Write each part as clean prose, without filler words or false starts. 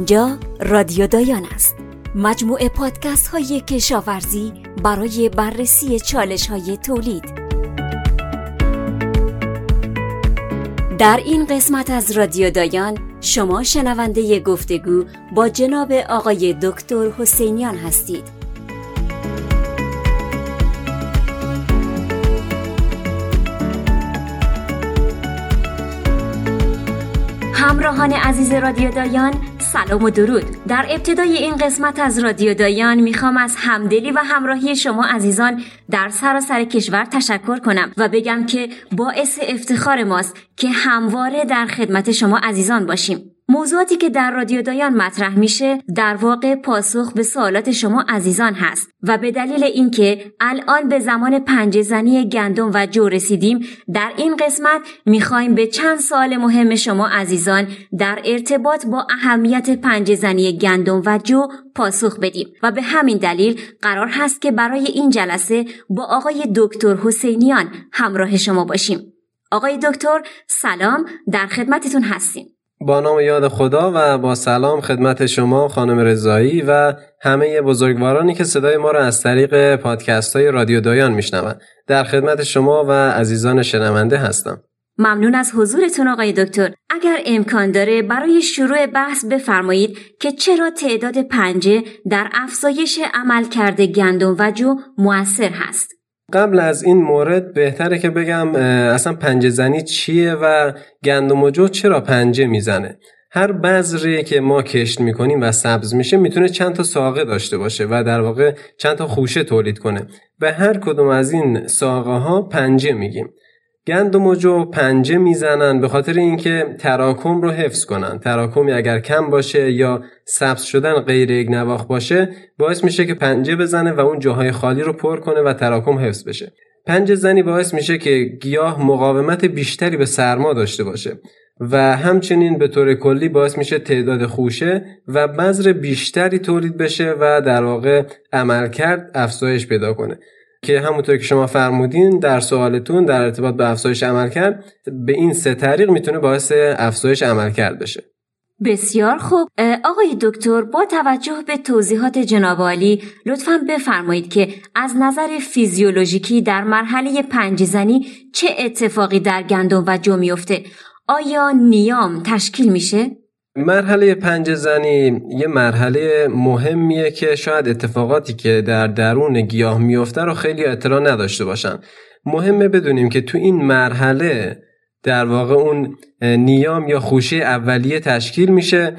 اینجا رادیو دایان است، مجموعه پادکست های کشاورزی برای بررسی چالش های تولید. در این قسمت از رادیو دایان شما شنونده گفتگو با جناب آقای دکتر حسینیان هستید. همراهان عزیز رادیو دایان، سلام و درود. در ابتدای این قسمت از رادیو دایان میخوام از همدلی و همراهی شما عزیزان در سراسر کشور تشکر کنم و بگم که باعث افتخار ماست که همواره در خدمت شما عزیزان باشیم. موضوعاتی که در رادیو دایان مطرح میشه در واقع پاسخ به سوالات شما عزیزان هست و به دلیل اینکه الان به زمان پنجه زنی گندم و جو رسیدیم، در این قسمت میخوایم به چند سوال مهم شما عزیزان در ارتباط با اهمیت پنجه زنی گندم و جو پاسخ بدیم و به همین دلیل قرار هست که برای این جلسه با آقای دکتر حسینیان همراه شما باشیم. آقای دکتر سلام، در خدمتتون هستیم. با نام یاد خدا و با سلام خدمت شما خانم رضایی و همه بزرگوارانی که صدای ما را از طریق پادکست های رادیو دایان میشنوند. در خدمت شما و عزیزان شنونده هستم. ممنون از حضورتون آقای دکتر. اگر امکان داره برای شروع بحث بفرمایید که چرا تعداد پنجه در افزایش عملکرد گندم و جو مؤثر هست؟ قبل از این مورد بهتره که بگم اصلا پنجه زنی چیه و گندم و جو چرا پنجه میزنه. هر بذری که ما کشت میکنیم و سبز میشه میتونه چند تا ساقه داشته باشه و در واقع چند تا خوشه تولید کنه. به هر کدوم از این ساقه ها پنجه میگیم. گندم و جو پنجه میزنن به خاطر اینکه تراکم رو حفظ کنن. تراکمی اگر کم باشه یا سبز شدن غیر یک نواخت باشه باعث میشه که پنجه بزنه و اون جاهای خالی رو پر کنه و تراکم حفظ بشه. پنجه زنی باعث میشه که گیاه مقاومت بیشتری به سرما داشته باشه و همچنین به طور کلی باعث میشه تعداد خوشه و بذر بیشتری تولید بشه و در واقع عملکرد افزایش پیدا کنه که همونطور که شما فرمودین در سوالتون در ارتباط به افزایش عملکرد به این سه طریق میتونه باعث افزایش عملکرد بشه. بسیار خوب. آقای دکتر با توجه به توضیحات جناب عالی لطفاً بفرمایید که از نظر فیزیولوژیکی در مرحله پنجه زنی چه اتفاقی در گندم و جو میفته؟ آیا نیام تشکیل میشه؟ مرحله پنجه زنی یه مرحله مهمیه که شاید اتفاقاتی که در درون گیاه میفته رو خیلی اطلاع نداشته باشن. مهمه بدونیم که تو این مرحله در واقع اون نیام یا خوشه اولیه تشکیل میشه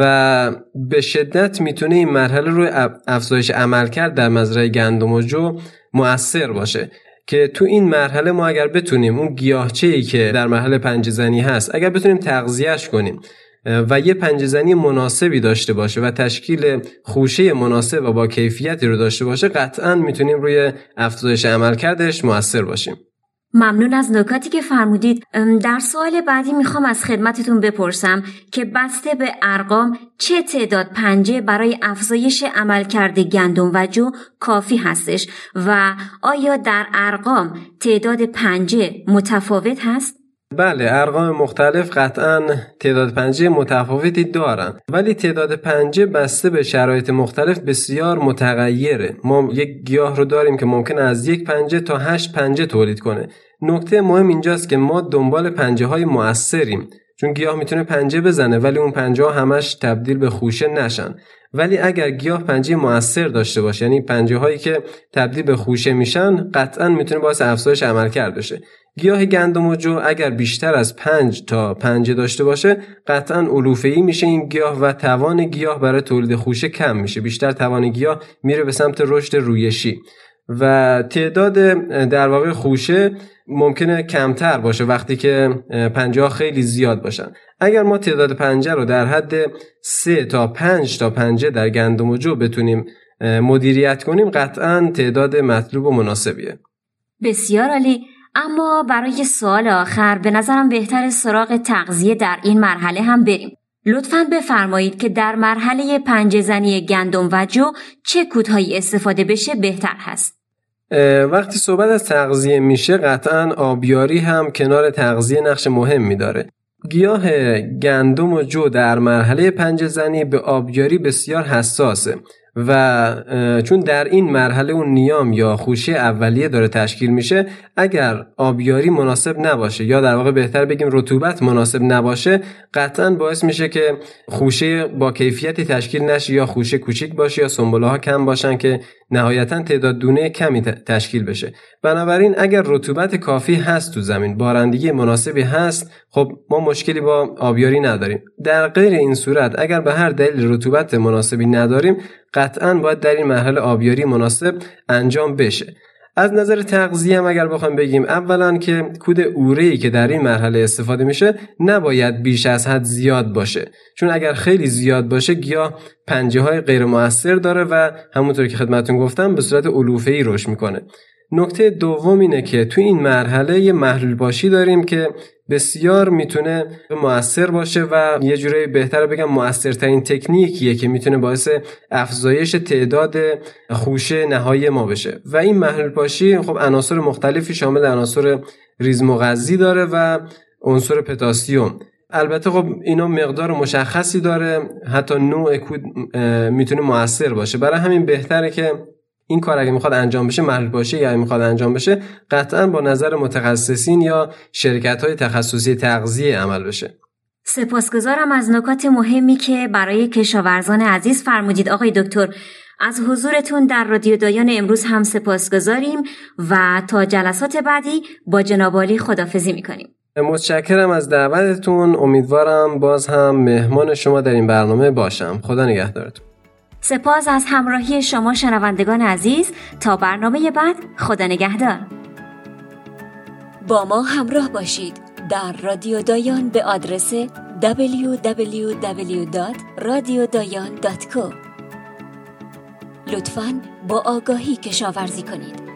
و به شدت میتونه این مرحله روی افزایش عملکرد در مزرعه گندم و جو مؤثر باشه که تو این مرحله ما اگر بتونیم اون گیاهچه‌ای که در مرحله پنجه زنی هست اگر بتونیم تغذیه‌اش کنیم و یه پنجه زنی مناسبی داشته باشه و تشکیل خوشه مناسب و با کیفیتی رو داشته باشه قطعاً میتونیم روی افزایش عملکردش مؤثر باشیم. ممنون از نکاتی که فرمودید. در سوال بعدی میخوام از خدمتتون بپرسم که بسته به ارقام چه تعداد پنجه برای افزایش عملکرد گندم و جو کافی هستش و آیا در ارقام تعداد پنجه متفاوت هست؟ بله، ارقام مختلف قطعاً تعداد پنجه متفاوتی دارن ولی تعداد پنجه بسته به شرایط مختلف بسیار متغیره. ما یک گیاه رو داریم که ممکنه از یک پنجه تا 8 پنجه تولید کنه. نکته مهم اینجاست که ما دنبال پنجه های مؤثریم، چون گیاه میتونه پنجه بزنه ولی اون پنجه ها همش تبدیل به خوشه نشن. ولی اگر گیاه پنجه مؤثر داشته باشه، یعنی پنجه هایی که تبدیل به خوشه میشن، قطعاً میتونه باعث افزایش عملکرد بشه. گیاه گندم و جو اگر بیشتر از 5 تا پنجه داشته باشه قطعاً علوفه‌ای میشه این گیاه و توان گیاه برای تولید خوشه کم میشه. بیشتر توان گیاه میره به سمت رشد رویشی و تعداد در واقع خوشه ممکنه کمتر باشه وقتی که پنجه ها خیلی زیاد باشن. اگر ما تعداد پنجه رو در حد 3 تا 5 تا پنجه در گندم و جو بتونیم مدیریت کنیم قطعاً تعداد مطلوب و مناسبیه. بسیار عالی. اما برای سوال آخر به نظرم بهتر سراغ تغذیه در این مرحله هم بریم. لطفاً بفرمایید که در مرحله پنجه زنی گندم و جو چه کودهایی استفاده بشه بهتر هست؟ وقتی صحبت از تغذیه میشه قطعاً آبیاری هم کنار تغذیه نقش مهمی داره. گیاه گندم و جو در مرحله پنجه زنی به آبیاری بسیار حساسه و چون در این مرحله اون نیام یا خوشه اولیه داره تشکیل میشه، اگر آبیاری مناسب نباشه یا در واقع بهتر بگیم رطوبت مناسب نباشه، قطعاً باعث میشه که خوشه با کیفیتی تشکیل نشه یا خوشه کوچیک باشه یا سنبله ها کم باشن که نهایتاً تعداد دونه کمی تشکیل بشه. بنابراین اگر رطوبت کافی هست تو زمین، بارندگی مناسبی هست، خب ما مشکلی با آبیاری نداریم. در غیر این صورت اگر به هر دلیل رطوبت مناسبی نداریم، قطعاً باید در این مرحله آبیاری مناسب انجام بشه. از نظر تغذیه هم اگر بخوام بگیم، اولا که کود اوره‌ای که در این مرحله استفاده میشه نباید بیش از حد زیاد باشه، چون اگر خیلی زیاد باشه گیاه پنجه‌های غیر مؤثر داره و همونطور که خدمتتون گفتم به صورت علوفه‌ای رشد میکنه. نکته دوم اینه که تو این مرحله یه محلول پاشی داریم که بسیار میتونه مؤثر باشه و یه جوری بهتره بگم مؤثرترین تکنیکیه که میتونه باعث افزایش تعداد خوشه نهایی ما بشه. و این محلول پاشی خب عناصر مختلفی شامل عناصر ریزمغذی داره و عنصر پتاسیم. البته خب اینا مقدار مشخصی داره، حتی نوع کود میتونه مؤثر باشه. برای همین بهتره که این کار اگه میخواد انجام بشه، محلول پاشی یا میخواد انجام بشه، قطعاً با نظر متخصصین یا شرکت‌های تخصصی تغذیه عمل بشه. سپاسگزارم از نکات مهمی که برای کشاورزان عزیز فرمودید آقای دکتر. از حضورتون در رادیو دایان امروز هم سپاسگزاریم و تا جلسات بعدی با جناب عالی خداحافظی میکنیم. متشکرم از دعوتتون. امیدوارم باز هم مهمان شما در این برنامه باشم. خدا نگهدارتون. سپاس از همراهی شما شنوندگان عزیز. تا برنامه بعد، خدا نگهدار. با ما همراه باشید در رادیو دایان به آدرس www.radiodayan.co. لطفاً با آگاهی کشاورزی کنید.